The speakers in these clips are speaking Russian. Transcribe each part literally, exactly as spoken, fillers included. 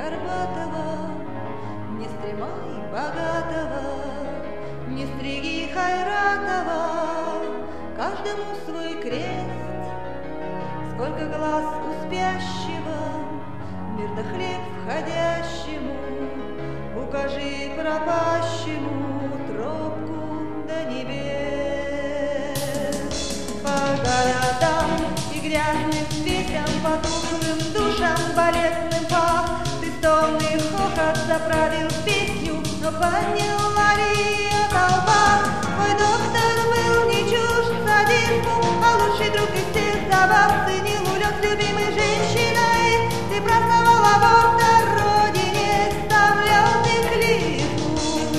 горбатого, не стремай богатого, не стриги Хайратова, каждому свой крест. Сколько глаз у спящего, мир да хлеб входящему, укажи пропащему тропку до небес. По городам и грязным ветрам, по тухлым душам балетным пах, ты стонный хохот заправил песню, но подняла ли ее толпа? Мой доктор был не чужд садизму, а лучший друг из всех забав ценил улет с любимой женщиной. Ты праздновал аборт о родине, вставлял ты клизму.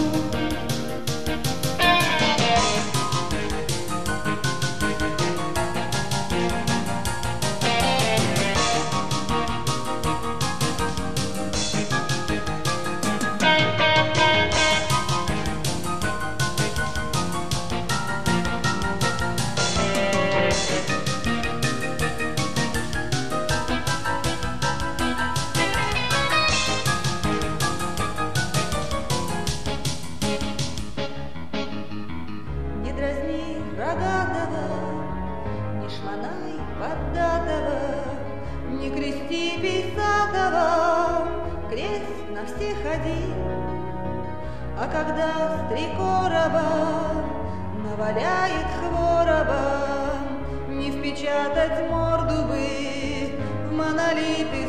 Рогатого, не шмонай поддатого, не крести писатого, крест на всех один. А когда с три короба наваляет хвороба, не впечатать морду бы в монолит из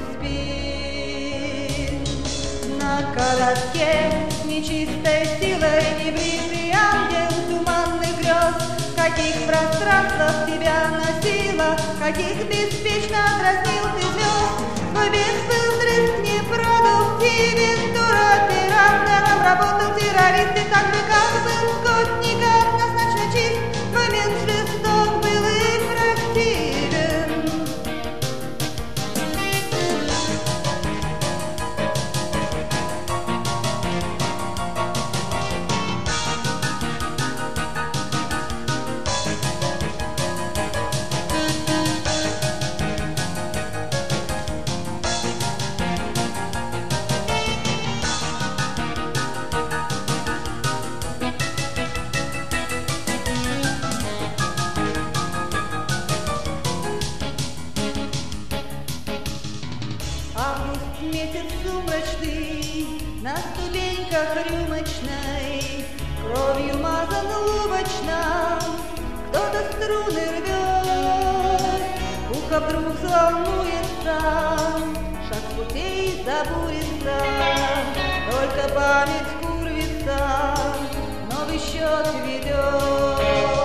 спин. На колоске нечистой силой небритый ангел туманных грез, каких пространствах тебя носило, каких беспечно дразнил ты звезд. Твой бег был вдрызг непродуктивен, туроператором работал террорист, и так же, как был скотник однозначно чист, твой мент жесток был и противен. Август месяц сумрачный, на ступеньках рюмочной, кровью мазан лубочно, кто-то струны рвет, ухо вдруг взволнуется, шаг с путей забурится, только память курвится, новый счет ведет.